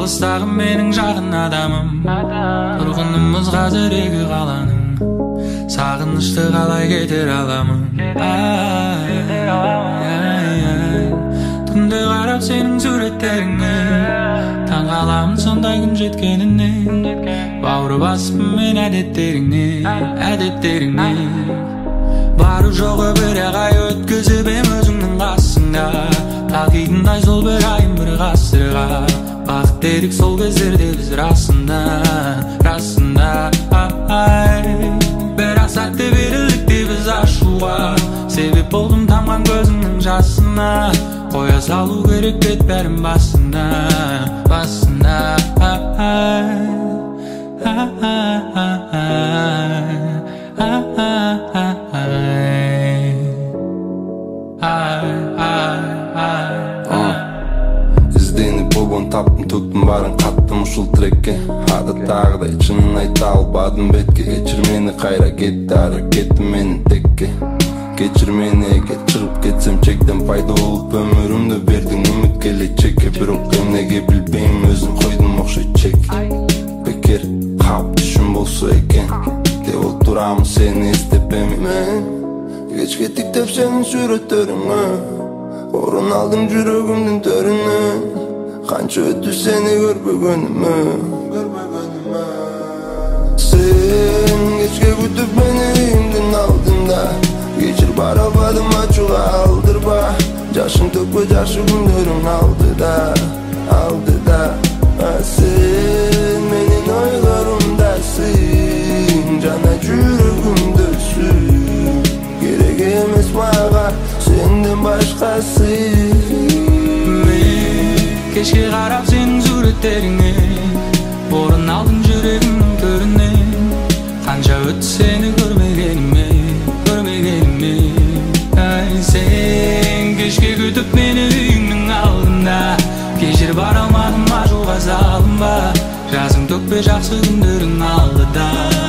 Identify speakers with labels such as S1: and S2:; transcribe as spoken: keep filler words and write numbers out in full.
S1: алыстағы менің жақын адамым, тұрғынымыз қазір екі қаланың, сағынышты қалай кетер аламын. Түнде қарап сенің суреттеріңе, таң қаламын сондай күн жеткеніне. Бауыр басыппын мен әдеттеріңе, әдеттеріңе. Бару жоғы бір ай өткізіп ем өзіңнің қасыңда, тағидындай сол бір айым бір ғасырға. Бақыт дедік сол кездерде біз расында, расында. Бірақ сәтте берілдік біз ашуға, себеп болдым тамған көзіңнің жасына. Қоя салу керек бет бәрін басында, басында.
S2: Ізденіп болған таптым төктім барын қаттым ұшыл трекке. Адаттағыдай шынын айта албадым бетке. Кешір мені қайра кетті әрекетім мені текке. Кешір мені егер шығып кетсем чектен пайда болып өмірімді бердің үміт келешекке. Бірақ емнеге білбеймін өзім қойдым оқшай чек. Бекер қап түшім болса екен деп отырамын сені естеп емемен. Кеш кеттік деп сенің суреттеріңе, орын алдым жүрегімнің төрінен. Қанша өтті сені көрбегеніме. Сен кешке күтіп мені үйімдің алдында, кешір бара албадым ачуға алдырба. Жашың төкпе жашы күндерің алдыда, алдыда. Сен менің ойларымдасың, жана жүрегімдөсің. Керек емес маған сенден башқасы.
S1: Кешке қарап сенің суреттеріңе, орын алдым жүрегімнің төрінен. Қанша өтті сені көрмегеніме, көрмегеніме. Сен кешке күтіп мені үйіңнің алдында, кешір бара алмадым ажуға салынба. Жазың төкпе жақсы күндерің алдыда.